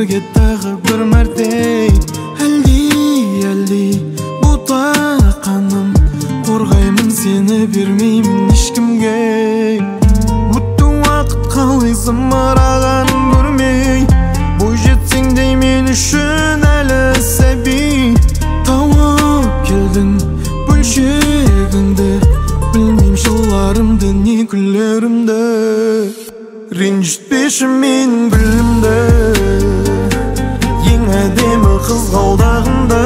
өмірге тағы бір мәрте әлди бұта қаным қорғаймын сені бермеймін ешкімге өтті уақыт қалай зымырағанын көрмей бой жетсең де мен үшін әлі сәби тауып келдің бөлшегіңді білмеймін жыларымды не күлерімді ренжітпеші мен гүлімді ең әдемі қызғалдағымды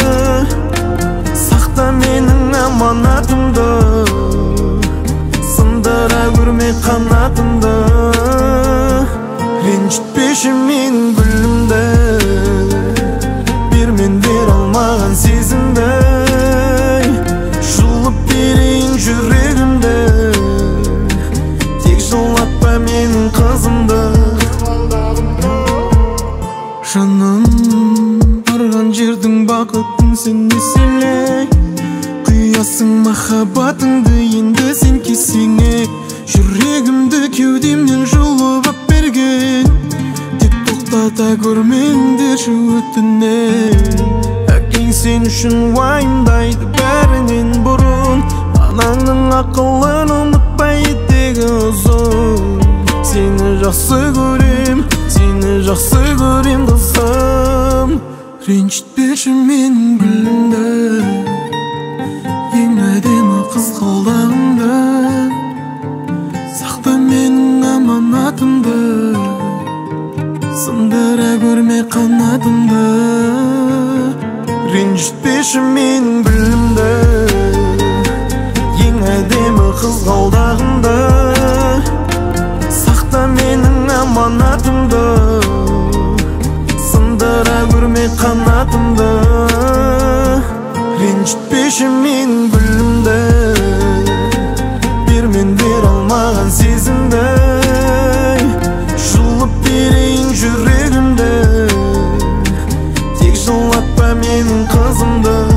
сақта менің аманатымды сындыра көрме қанатымды ренжітпеші мен гүлімді бермен бер алмаған сезімді жұлып берейін жүрегімді тек жылатпа менің қызымды жаным барған жердің бақытын сен еселей құясың махаббатыңды енді сен кесеңе жүрегімді кеудемнен жұлып ап берген тек тоқтата көрмеңдерші өтінем әкең сен үшін уайымдайды бәрінен бұрын анаңның ақылын ұмытпай етегі ұзын сені жақсы көрем қызым ренжітпеші мен гүлімді ең әдемі қызғалдағымды сақта менің аманатымды сындыра көрме қанатымды ренжітпеші мен гүлімді ең әдемі қызғалдағымды сақта менің аманатымды сындыра көрме қанатымды ренжітпеші мен гүлімді бермен бер алмаған сезімді жұлып берейін жүрегімді тек жылатпа менің қызымды